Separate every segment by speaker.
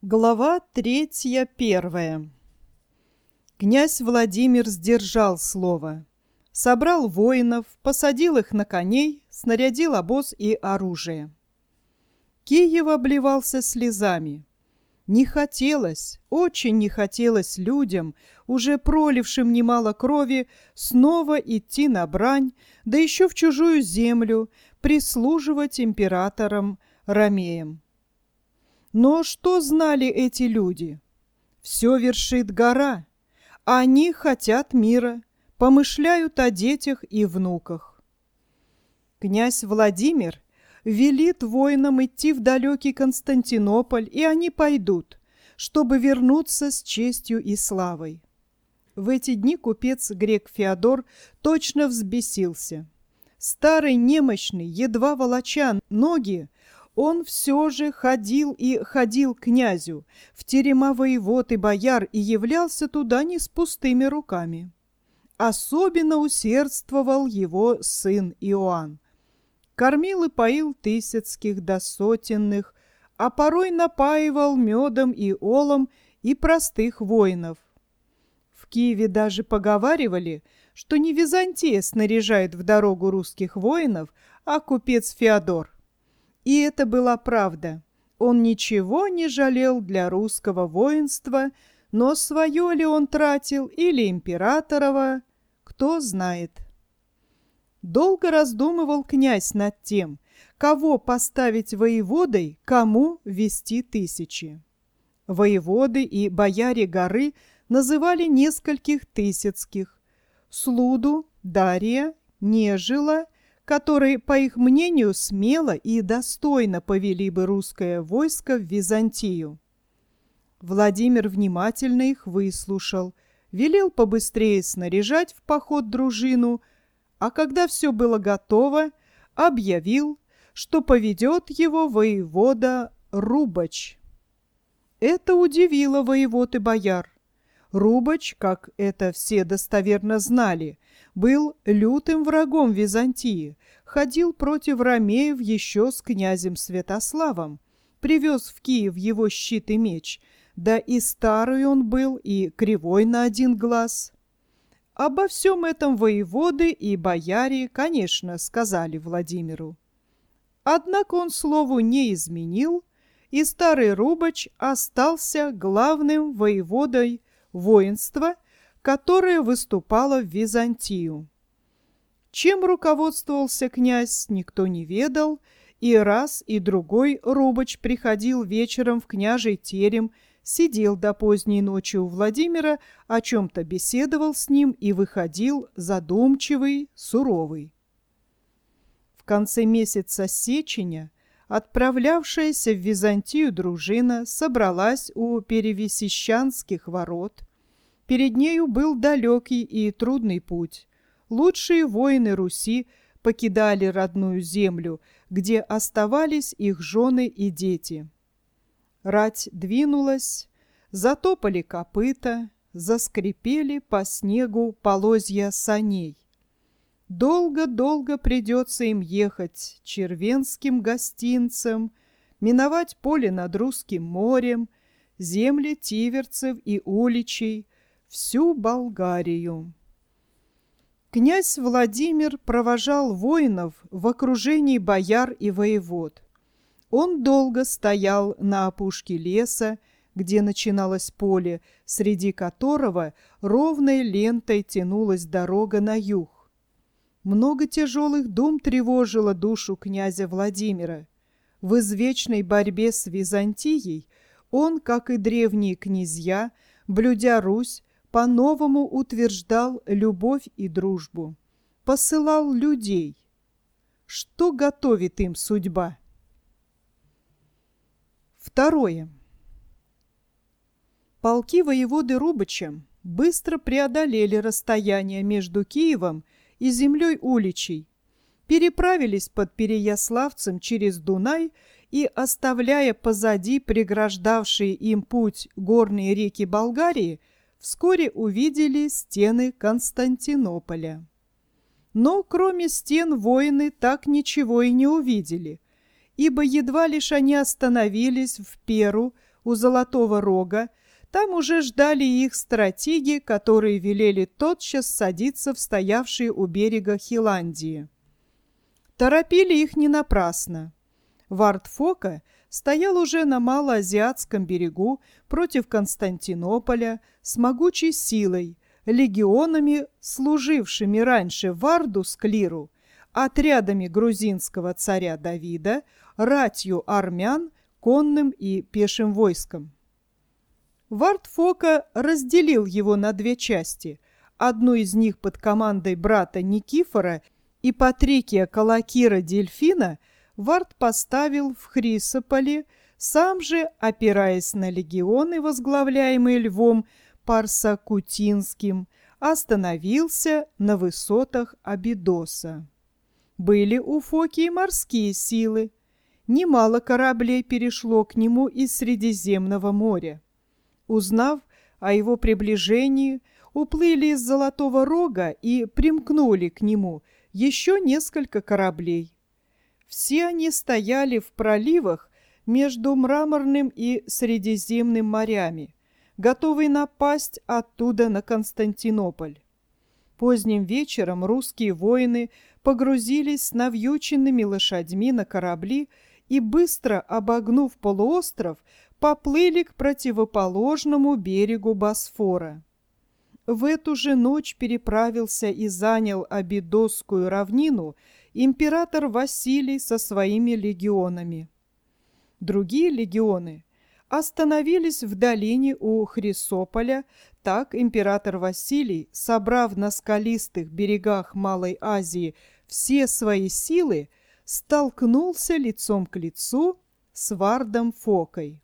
Speaker 1: Глава 3:1. Князь Владимир сдержал слово. Собрал воинов, посадил их на коней, снарядил обоз и оружие. Киев обливался слезами. Не хотелось, очень не хотелось людям, уже пролившим немало крови, снова идти на брань, да еще в чужую землю, прислуживать императорам ромеям. Но что знали эти люди? Все вершит гора. Они хотят мира, помышляют о детях и внуках. Князь Владимир велит воинам идти в далекий Константинополь, и они пойдут, чтобы вернуться с честью и славой. В эти дни купец-грек Феодор точно взбесился. Старый, немощный, едва волоча ноги, он все же ходил и ходил к князю, в терема воевод и бояр, и являлся туда не с пустыми руками. Особенно усердствовал его сын Иоанн. Кормил и поил тысяцких да сотенных, а порой напаивал медом и олом и простых воинов. В Киеве даже поговаривали, что не Византия снаряжает в дорогу русских воинов, а купец Феодор. И это была правда. Он ничего не жалел для русского воинства, но свое ли он тратил или императорово, кто знает. Долго раздумывал князь над тем, кого поставить воеводой, кому вести тысячи. Воеводы и бояре горы называли нескольких тысяцких: Слуду, Дария, Нежила, которые, по их мнению, смело и достойно повели бы русское войско в Византию. Владимир внимательно их выслушал, велел побыстрее снаряжать в поход дружину, а когда все было готово, объявил, что поведет его воевода Рубач. Это удивило воевод и бояр. Рубач, как это все достоверно знали, был лютым врагом Византии, ходил против ромеев еще с князем Святославом, привез в Киев его щит и меч, да и старый он был, и кривой на один глаз. Обо всем этом воеводы и бояре, конечно, сказали Владимиру. Однако он слову не изменил, и старый Рубач остался главным воеводой воинства, которое выступало в Византию. Чем руководствовался князь, никто не ведал, и раз, и другой Рубач приходил вечером в княжий терем, сидел до поздней ночи у Владимира, о чем-то беседовал с ним и выходил задумчивый, суровый. В конце месяца сеченя отправлявшаяся в Византию дружина собралась у Перевесищанских ворот. Перед нею был далекий и трудный путь. Лучшие воины Руси покидали родную землю, где оставались их жены и дети. Рать двинулась, затопали копыта, заскрипели по снегу полозья саней. Долго-долго придется им ехать червенским гостинцем, миновать поле над Русским морем, земли тиверцев и уличей, всю Болгарию. Князь Владимир провожал воинов в окружении бояр и воевод. Он долго стоял на опушке леса, где начиналось поле, среди которого ровной лентой тянулась дорога на юг. Много тяжелых дум тревожило душу князя Владимира. В извечной борьбе с Византией он, как и древние князья, блюдя Русь, по-новому утверждал любовь и дружбу, посылал людей. Что готовит им судьба? Второе. Полки воеводы Рубача быстро преодолели расстояние между Киевом и землей уличей, переправились под Переяславцем через Дунай и, оставляя позади преграждавшие им путь горные реки Болгарии, вскоре увидели стены Константинополя. Но кроме стен воины так ничего и не увидели, ибо едва лишь они остановились в Перу у Золотого Рога, там уже ждали их стратеги, которые велели тотчас садиться в стоявшие у берега Хиландии. Торопили их не напрасно. Вард Фока стоял уже на малоазиатском берегу против Константинополя с могучей силой, легионами, служившими раньше Варду Склиру, отрядами грузинского царя Давида, ратью армян, конным и пешим войском. Вард Фока разделил его на две части, одну из них под командой брата Никифора и Патрикия Калакира Дельфина Вард поставил в Хрисополе, сам же, опираясь на легионы, возглавляемые Львом Парсакутинским, остановился на высотах Абидоса. Были у Фоки и морские силы. Немало кораблей перешло к нему из Средиземного моря. Узнав о его приближении, уплыли из Золотого Рога и примкнули к нему еще несколько кораблей. Все они стояли в проливах между Мраморным и Средиземным морями, готовые напасть оттуда на Константинополь. Поздним вечером русские воины погрузились с навьюченными лошадьми на корабли и, быстро обогнув полуостров, поплыли к противоположному берегу Босфора. В эту же ночь переправился и занял Абидосскую равнину император Василий со своими легионами. Другие легионы остановились в долине у Хрисополя. Так император Василий, собрав на скалистых берегах Малой Азии все свои силы, столкнулся лицом к лицу с Вардом Фокой.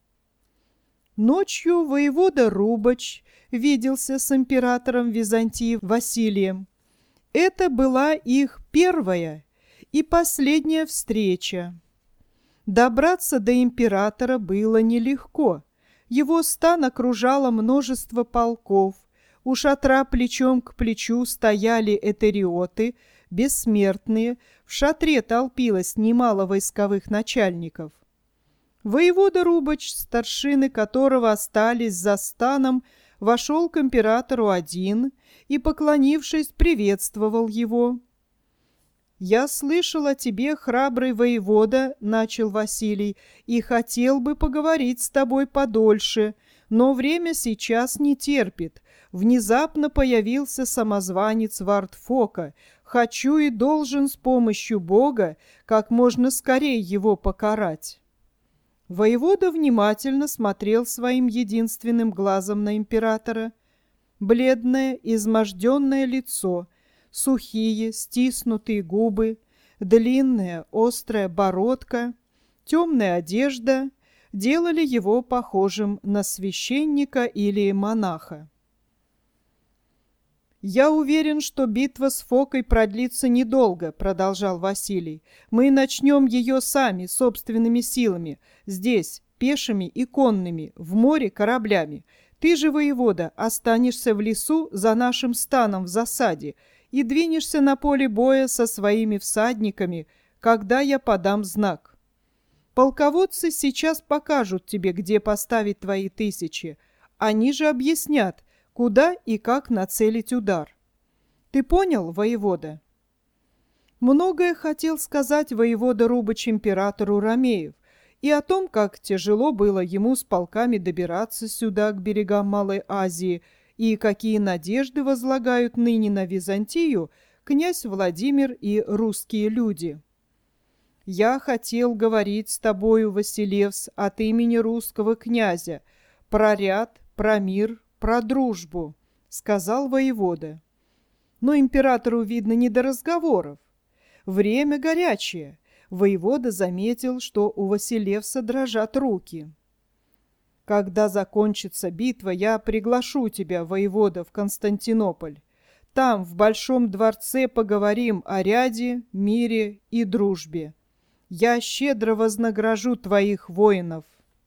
Speaker 1: Ночью воевода Рубач виделся с императором Византии Василием. Это была их первая и последняя встреча. Добраться до императора было нелегко. Его стан окружало множество полков. У шатра плечом к плечу стояли этериоты, бессмертные. В шатре толпилось немало войсковых начальников. Воевода Рубач, старшины которого остались за станом, вошел к императору один и, поклонившись, приветствовал его. «Я слышал о тебе, храбрый воевода, — начал Василий, — и хотел бы поговорить с тобой подольше, но время сейчас не терпит. Внезапно появился самозванец Вард Фока. Хочу и должен с помощью Бога как можно скорее его покарать». Воевода внимательно смотрел своим единственным глазом на императора. Бледное, изможденное лицо, сухие, стиснутые губы, длинная, острая бородка, темная одежда делали его похожим на священника или монаха. «Я уверен, что битва с Фокой продлится недолго», — продолжал Василий. «Мы начнем ее сами, собственными силами, здесь, пешими и конными, в море кораблями. Ты же, воевода, останешься в лесу за нашим станом в засаде и двинешься на поле боя со своими всадниками, когда я подам знак. Полководцы сейчас покажут тебе, где поставить твои тысячи. Они же объяснят, куда и как нацелить удар. Ты понял, воевода?» Многое хотел сказать воевода Рубач императору Ромеев и о том, как тяжело было ему с полками добираться сюда, к берегам Малой Азии, и какие надежды возлагают ныне на Византию князь Владимир и русские люди. «Я хотел говорить с тобою, Василевс, от имени русского князя, про ряд, про мир, про дружбу», — сказал воевода. Но императору, видно, не до разговоров. Время горячее. Воевода заметил, что у Василевса дрожат руки. «Когда закончится битва, я приглашу тебя, воевода, в Константинополь. Там, в Большом дворце, поговорим о ряде, мире и дружбе. Я щедро вознагражу твоих воинов».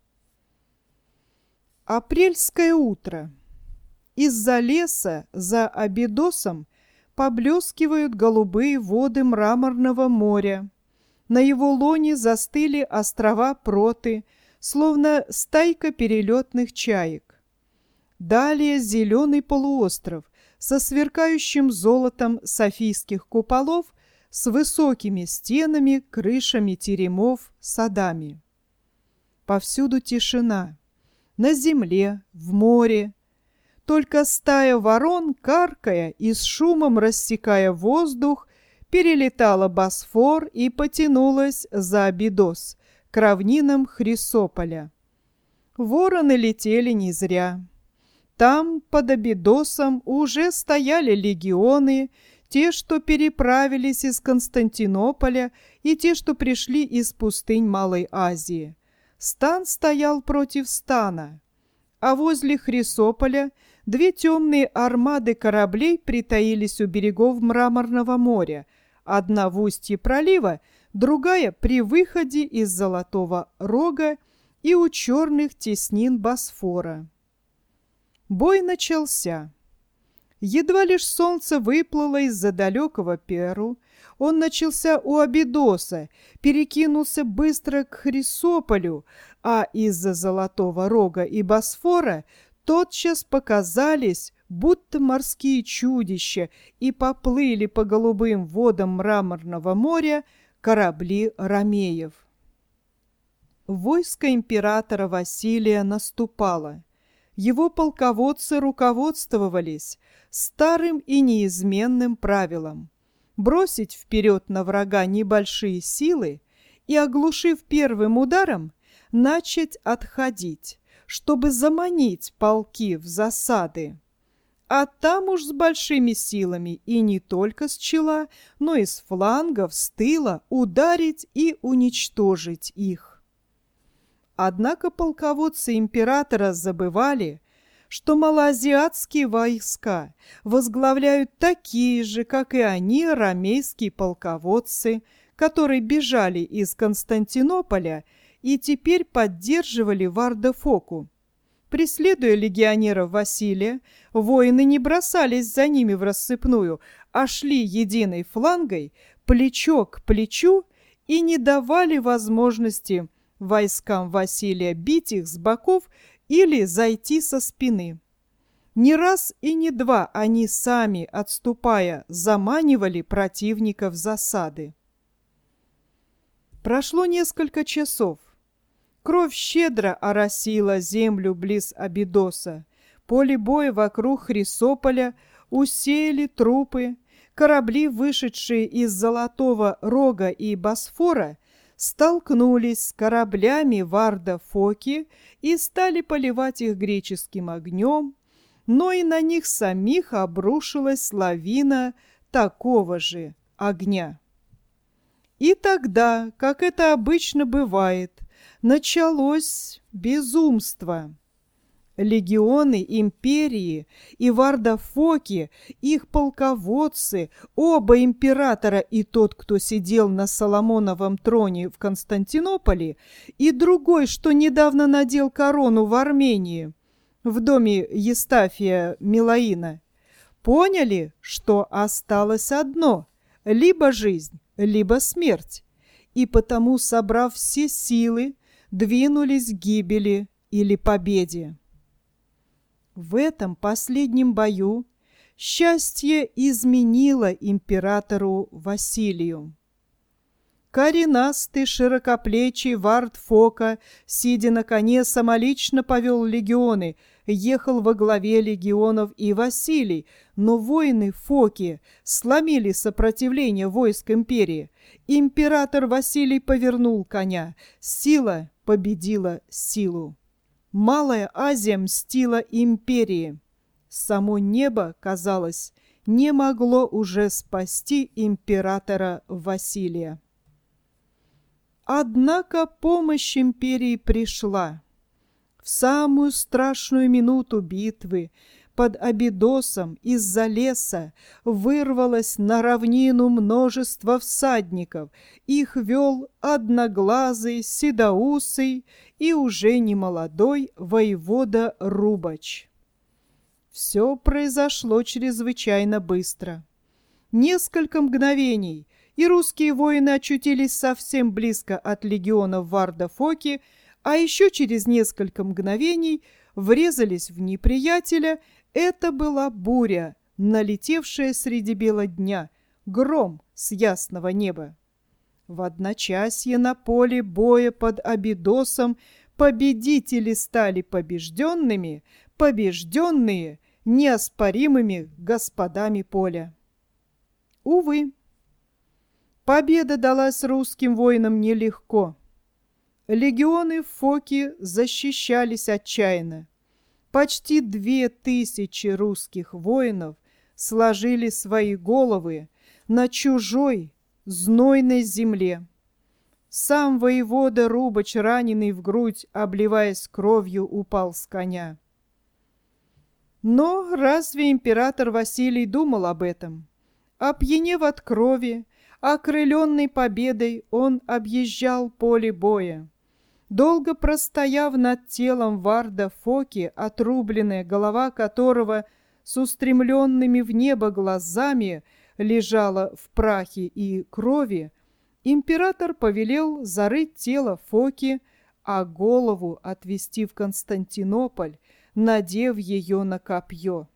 Speaker 1: Апрельское утро. Из-за леса, за Абидосом, поблескивают голубые воды Мраморного моря. На его лоне застыли острова Проты, словно стайка перелетных чаек. Далее зеленый полуостров со сверкающим золотом софийских куполов, с высокими стенами, крышами теремов, садами. Повсюду тишина. На земле, в море. Только стая ворон, каркая и с шумом рассекая воздух, перелетала Босфор и потянулась за Абидос, к равнинам Хрисополя. Вороны летели не зря. Там, под Абидосом, уже стояли легионы, те, что переправились из Константинополя, и те, что пришли из пустынь Малой Азии. Стан стоял против стана, а возле Хрисополя две темные армады кораблей притаились у берегов Мраморного моря, одна в устье пролива, другая при выходе из Золотого Рога и у черных теснин Босфора. Бой начался. Едва лишь солнце выплыло из-за далекого Перу, он начался у Абидоса, перекинулся быстро к Хрисополю, а из-за Золотого Рога и Босфора тотчас показались, будто морские чудища, и поплыли по голубым водам Мраморного моря корабли ромеев. Войско императора Василия наступало. Его полководцы руководствовались старым и неизменным правилом: бросить вперед на врага небольшие силы и, оглушив первым ударом, начать отходить, чтобы заманить полки в засады. А там уж с большими силами и не только с чела, но и с флангов, с тыла ударить и уничтожить их. Однако полководцы императора забывали, что малоазиатские войска возглавляют такие же, как и они, ромейские полководцы, которые бежали из Константинополя и теперь поддерживали Варда-Фоку. Преследуя легионеров Василия, воины не бросались за ними врассыпную, а шли единой флангой, плечо к плечу, и не давали возможности войскам Василия бить их с боков или зайти со спины. Не раз и не два они сами, отступая, заманивали противника в засады. Прошло несколько часов. Кровь щедро оросила землю близ Абидоса. Поле боя вокруг Хрисополя усеяли трупы. Корабли, вышедшие из Золотого Рога и Босфора, столкнулись с кораблями Варда-Фоки и стали поливать их греческим огнем, но и на них самих обрушилась лавина такого же огня. И тогда, как это обычно бывает, началось безумство. Легионы империи и Варда-Фоки, их полководцы, оба императора, и тот, кто сидел на Соломоновом троне в Константинополе, и другой, что недавно надел корону в Армении, в доме Евстафия Милаина, поняли, что осталось одно – либо жизнь, либо смерть, и потому, собрав все силы, двинулись к гибели или победе. В этом последнем бою счастье изменило императору Василию. Коренастый, широкоплечий Вард-Фока, сидя на коне, самолично повел легионы, ехал во главе легионов и Василий, но воины Фоки сломили сопротивление войск империи. Император Василий повернул коня, сила победила силу. Малая Азия мстила империи. Само небо, казалось, не могло уже спасти императора Василия. Однако помощь империи пришла. В самую страшную минуту битвы под Абидосом из-за леса вырвалось на равнину множество всадников. Их вел одноглазый, седоусый и уже немолодой воевода Рубач. Все произошло чрезвычайно быстро. Несколько мгновений, и русские воины очутились совсем близко от легионов Варда-Фоки, а еще через несколько мгновений врезались в неприятеля. Это была буря, налетевшая среди бела дня, гром с ясного неба. В одночасье на поле боя под Абидосом победители стали побежденными, побежденные неоспоримыми господами поля. Увы, победа далась русским воинам нелегко. Легионы в Фоке защищались отчаянно. Почти 2000 русских воинов сложили свои головы на чужой, знойной земле. Сам воевода Рубач, раненый в грудь, обливаясь кровью, упал с коня. Но разве император Василий думал об этом? Опьянев от крови, окрыленный победой, он объезжал поле боя. Долго простояв над телом Варда Фоки, отрубленная голова которого с устремленными в небо глазами лежала в прахе и крови, император повелел зарыть тело Фоки, а голову отвезти в Константинополь, надев ее на копье.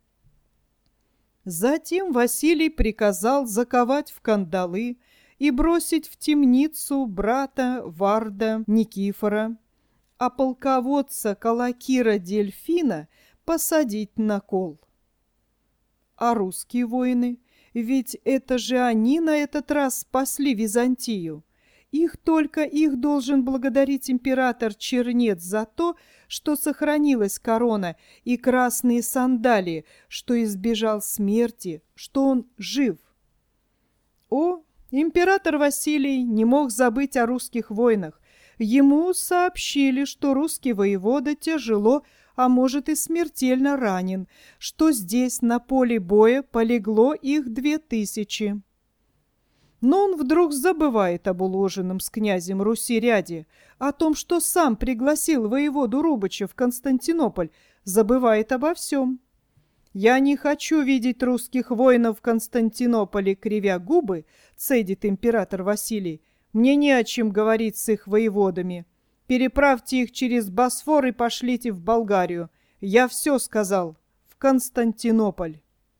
Speaker 1: Затем Василий приказал заковать в кандалы и бросить в темницу брата Варда Никифора, а полководца Калакира Дельфина посадить на кол. А русские воины, ведь это же они на этот раз спасли Византию. Их должен благодарить император Чернец за то, что сохранилась корона и красные сандалии, что избежал смерти, что он жив. О, император Василий не мог забыть о русских войнах. Ему сообщили, что русский воевода тяжело, а может и смертельно ранен, что здесь на поле боя полегло их 2000. Но он вдруг забывает об уложенном с князем Руси ряде, о том, что сам пригласил воеводу Рубача в Константинополь, забывает обо всем. «Я не хочу видеть русских воинов в Константинополе, кривя губы», цедит император Василий. «Мне не о чем говорить с их воеводами. Переправьте их через Босфор и пошлите в Болгарию. Я все сказал. В Константинополь».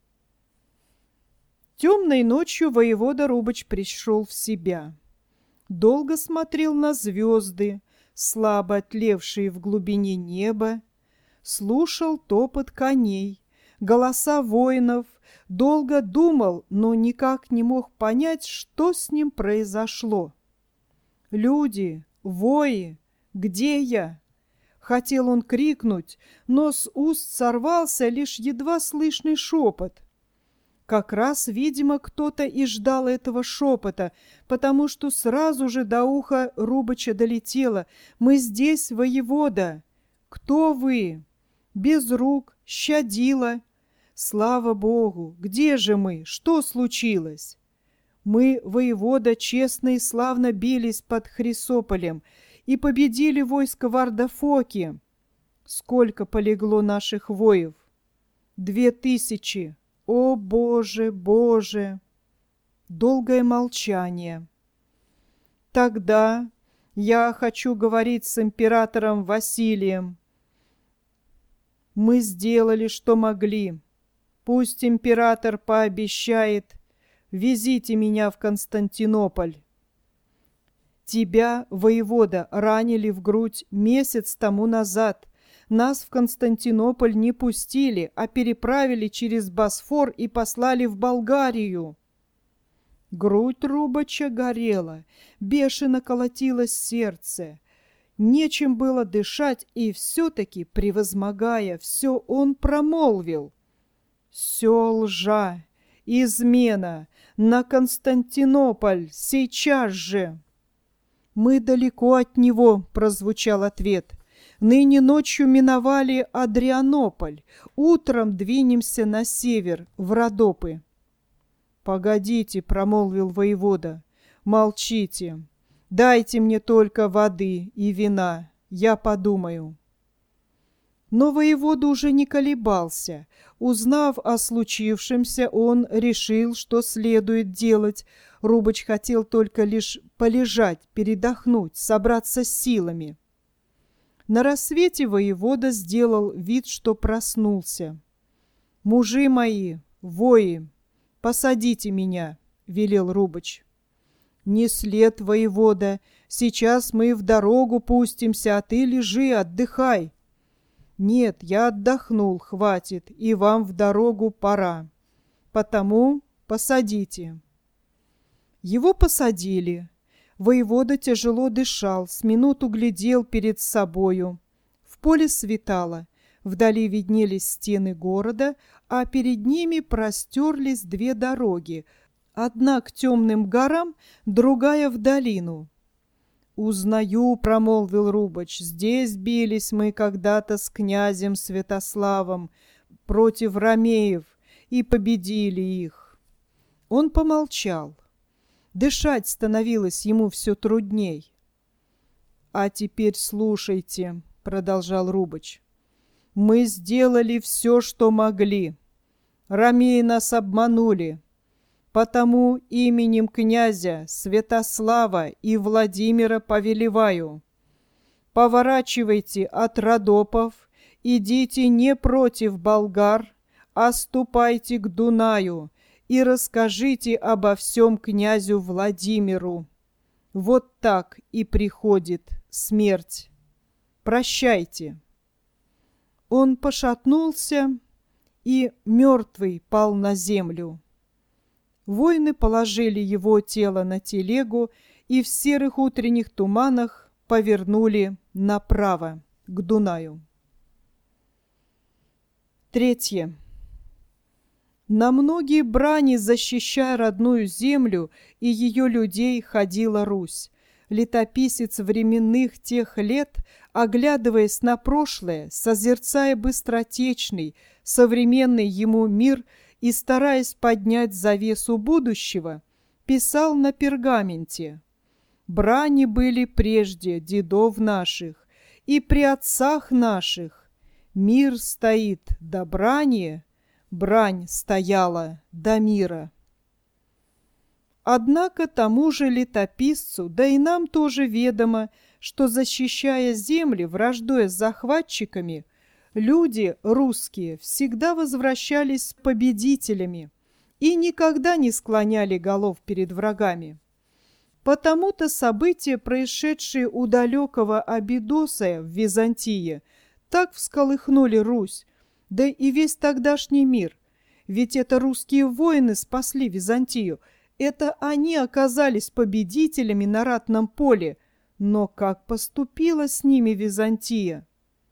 Speaker 1: Темной ночью воевода Рубач пришел в себя. Долго смотрел на звезды, слабо отлевшие в глубине неба, слушал топот коней, голоса воинов, долго думал, но никак не мог понять, что с ним произошло. «Люди, вои, где я?» Хотел он крикнуть, но с уст сорвался лишь едва слышный шепот. Как раз, видимо, кто-то и ждал этого шепота, потому что сразу же до уха Рубача долетело: «Мы здесь, воевода! Кто вы? Без рук, щадила! Слава Богу! Где же мы? Что случилось?» «Мы, воевода, честно и славно бились под Хрисополем и победили войско Варда Фоки. Сколько полегло наших воев? 2000. О, Боже, Боже!» Долгое молчание. «Тогда я хочу говорить с императором Василием. Мы сделали, что могли. Пусть император пообещает. Везите меня в Константинополь. Тебя, воевода, ранили в грудь месяц тому назад. Нас в Константинополь не пустили, а переправили через Босфор и послали в Болгарию». Грудь Рубача горела, бешено колотилось сердце. Нечем было дышать, и все-таки, превозмогая все, он промолвил: «Все лжа, измена, на Константинополь, сейчас же!» «Мы далеко от него», — прозвучал ответ. «Ныне ночью миновали Адрианополь, утром двинемся на север, в Родопы». «Погодите», — промолвил воевода, — «молчите. Дайте мне только воды и вина, я подумаю». Но воевода уже не колебался. Узнав о случившемся, он решил, что следует делать. Рубач хотел только лишь полежать, передохнуть, собраться с силами. На рассвете воевода сделал вид, что проснулся. «Мужи мои, вои, посадите меня», — велел Рубач. «Не след, воевода, сейчас мы в дорогу пустимся, а ты лежи, отдыхай». «Нет, я отдохнул, хватит, и вам в дорогу пора. Потому посадите». Его посадили. Воевода тяжело дышал, с минуту глядел перед собою. В поле светало, вдали виднелись стены города, а перед ними простерлись две дороги, одна к темным горам, другая в долину. «Узнаю», — промолвил Рубач, — «здесь бились мы когда-то с князем Святославом против ромеев и победили их». Он помолчал. Дышать становилось ему все трудней. «А теперь слушайте», — продолжал Рубач. «Мы сделали все, что могли. Ромеи нас обманули. Потому именем князя Святослава и Владимира повелеваю. Поворачивайте от Родопов, идите не против болгар, а ступайте к Дунаю и расскажите обо всем князю Владимиру. Вот так и приходит смерть. Прощайте». Он пошатнулся и мертвый пал на землю. Воины положили его тело на телегу и в серых утренних туманах повернули направо, к Дунаю. 3. На многие брани, защищая родную землю и ее людей, ходила Русь. Летописец временных тех лет, оглядываясь на прошлое, созерцая быстротечный, современный ему мир и стараясь поднять завесу будущего, писал на пергаменте: «Брани были прежде дедов наших, и при отцах наших. Мир стоит до брани, брань стояла до мира». Однако тому же летописцу, да и нам тоже ведомо, что, защищая земли, враждуя с захватчиками, люди русские всегда возвращались с победителями и никогда не склоняли голов перед врагами. Потому-то события, происшедшие у далекого Абидоса в Византии, так всколыхнули Русь, да и весь тогдашний мир. Ведь это русские воины спасли Византию, это они оказались победителями на ратном поле. Но как поступила с ними Византия?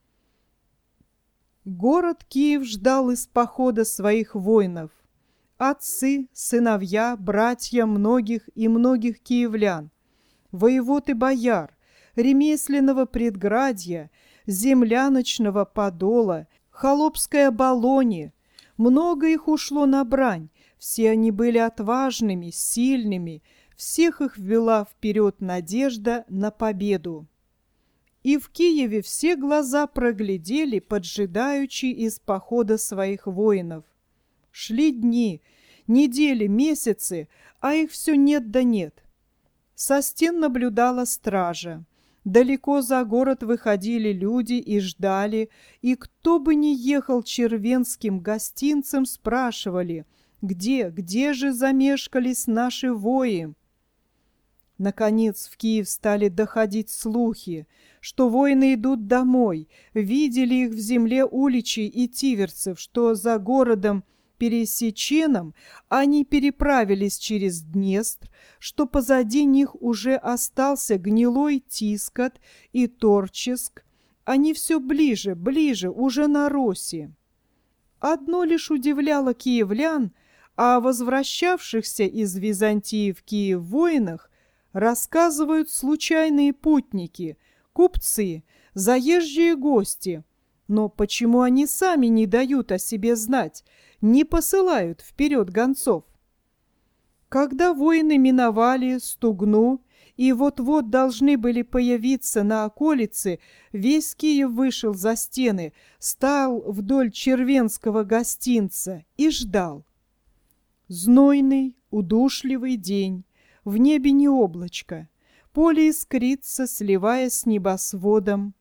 Speaker 1: Город Киев ждал из похода своих воинов. Отцы, сыновья, братья многих и многих киевлян, воевод и бояр, ремесленного предградья, земляночного подола, холопской оболони. Много их ушло на брань. Все они были отважными, сильными, всех их ввела вперед надежда на победу. И в Киеве все глаза проглядели, поджидаючи из похода своих воинов. Шли дни, недели, месяцы, а их все нет да нет. Со стен наблюдала стража. Далеко за город выходили люди и ждали, и кто бы ни ехал червенским гостинцем, спрашивали: где же замешкались наши вои? Наконец в Киев стали доходить слухи, что воины идут домой, видели их в земле уличей и тиверцев, что за городом Пересеченом они переправились через Днестр, что позади них уже остался гнилой Тискот и Торческ, они все ближе, ближе, уже на Росе. Одно лишь удивляло киевлян, о возвращавшихся из Византии в Киев воинах рассказывают случайные путники, купцы, заезжие гости. Но почему они сами не дают о себе знать, не посылают вперед гонцов? Когда воины миновали Стугну и вот-вот должны были появиться на околице, весь Киев вышел за стены, стал вдоль червенского гостинца и ждал. Знойный, удушливый день, в небе не облачко, поле искрится, сливаясь с небосводом.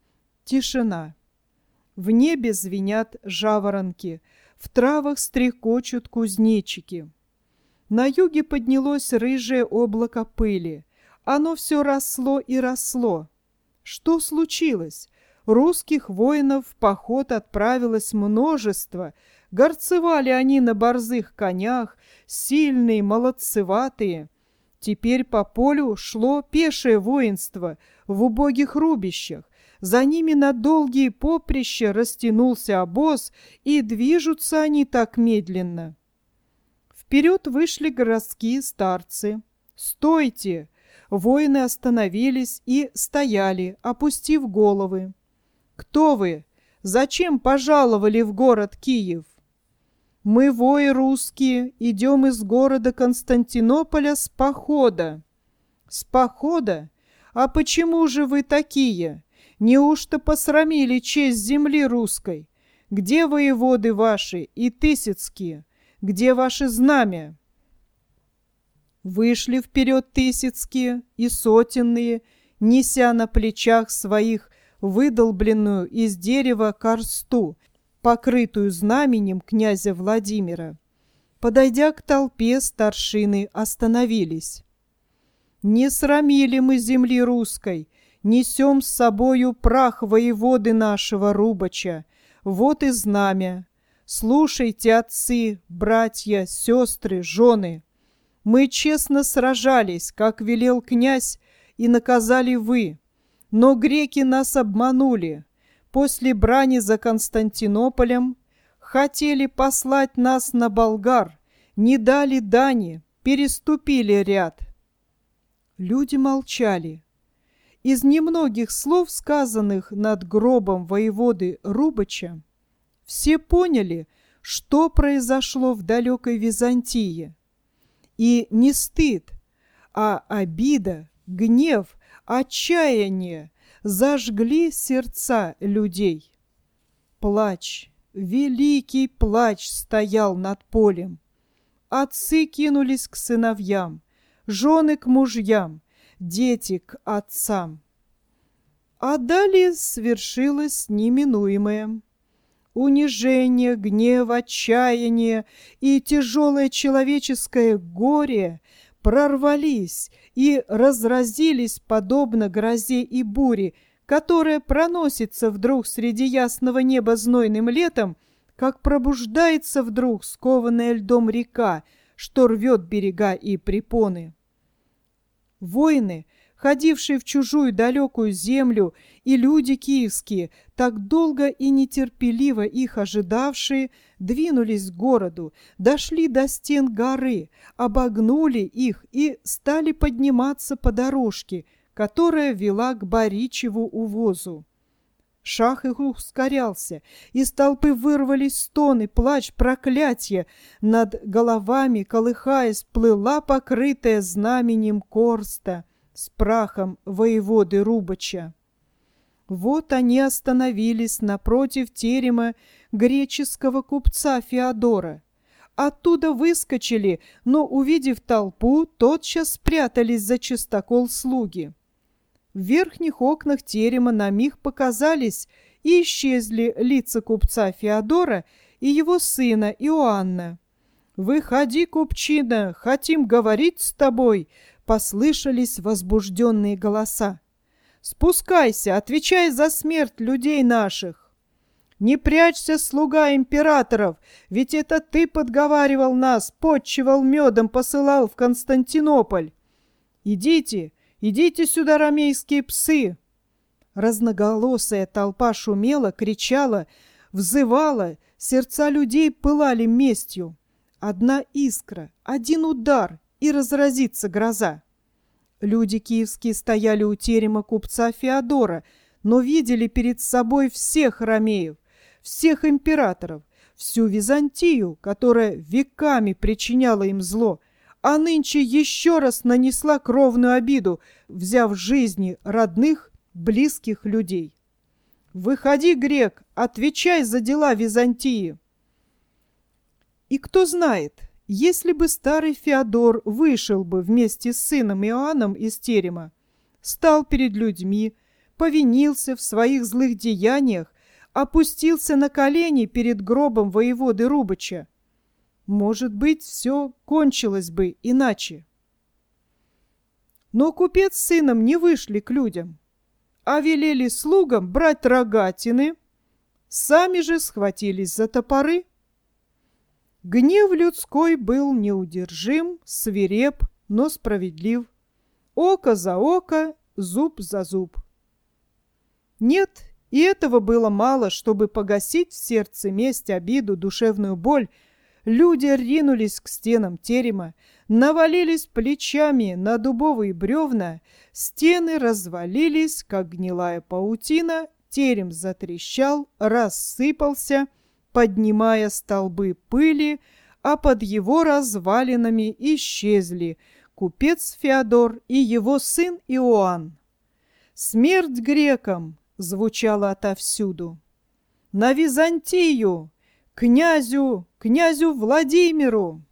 Speaker 1: Тишина. В небе звенят жаворонки, в травах стрекочут кузнечики. На юге поднялось рыжее облако пыли. Оно все росло и росло. Что случилось? Русских воинов в поход отправилось множество. Горцевали они на борзых конях, сильные, молодцеватые. Теперь по полю шло пешее воинство в убогих рубищах. За ними на долгие поприща растянулся обоз, и движутся они так медленно. Вперед вышли городские старцы. «Стойте!» Воины остановились и стояли, опустив головы. «Кто вы? Зачем пожаловали в город Киев?» «Мы, вои русские, идем из города Константинополя с похода». «С похода? А почему же вы такие? Неужто посрамили честь земли русской? Где воеводы ваши и тысяцкие? Где ваши знамя?» Вышли вперед тысяцкие и сотенные, неся на плечах своих выдолбленную из дерева корсту, покрытую знаменем князя Владимира. Подойдя к толпе, старшины остановились. «Не срамили мы земли русской, несем с собою прах воеводы нашего Рубача. Вот и знамя. Слушайте, отцы, братья, сестры, жены. Мы честно сражались, как велел князь, и наказали вы. Но греки нас обманули. После брани за Константинополем хотели послать нас на Болгар, не дали дани, переступили ряд». Люди молчали. Из немногих слов, сказанных над гробом воеводы Рубача, все поняли, что произошло в далекой Византии. И не стыд, а обида, гнев, отчаяние зажгли сердца людей. Плач, великий плач стоял над полем. Отцы кинулись к сыновьям, жены к мужьям, дети к отцам. А далее свершилось неминуемое. Унижение, гнев, отчаяние и тяжелое человеческое горе прорвались и разразились подобно грозе и буре, которая проносится вдруг среди ясного неба знойным летом, как пробуждается вдруг скованная льдом река, что рвет берега и препоны. Воины, ходившие в чужую далекую землю, и люди киевские, так долго и нетерпеливо их ожидавшие, двинулись к городу, дошли до стен горы, обогнули их и стали подниматься по дорожке, которая вела к Боричеву увозу. Шаг их ускорялся, из толпы вырвались стоны, плач, проклятия. Над головами, колыхаясь, плыла покрытая знаменем корста с прахом воеводы Рубача. Вот они остановились напротив терема греческого купца Феодора. Оттуда выскочили, но, увидев толпу, тотчас спрятались за чистокол слуги. В верхних окнах терема на миг показались и исчезли лица купца Феодора и его сына Иоанна. «Выходи, купчина, хотим говорить с тобой!» Послышались возбужденные голоса. «Спускайся, отвечай за смерть людей наших!» «Не прячься, слуга императоров, ведь это ты подговаривал нас, подчивал медом, посылал в Константинополь! Идите, идите сюда, ромейские псы!» Разноголосая толпа шумела, кричала, взывала, сердца людей пылали местью. Одна искра, один удар, и разразится гроза. Люди киевские стояли у терема купца Феодора, но видели перед собой всех ромеев, всех императоров, всю Византию, которая веками причиняла им зло, а нынче еще раз нанесла кровную обиду, взяв жизни родных, близких людей. «Выходи, грек, отвечай за дела Византии!» И кто знает, если бы старый Феодор вышел бы вместе с сыном Иоанном из терема, стал перед людьми, повинился в своих злых деяниях, опустился на колени перед гробом воеводы Рубача, может быть, все кончилось бы иначе. Но купец с сыном не вышли к людям, а велели слугам брать рогатины, сами же схватились за топоры. Гнев людской был неудержим, свиреп, но справедлив. Око за око, зуб за зуб. Нет, и этого было мало, чтобы погасить в сердце месть, обиду, душевную боль. Люди ринулись к стенам терема, навалились плечами на дубовые бревна, стены развалились, как гнилая паутина, терем затрещал, рассыпался, поднимая столбы пыли, а под его развалинами исчезли купец Феодор и его сын Иоанн. «Смерть грекам!» звучало отовсюду. «На Византию! Князю Владимиру!»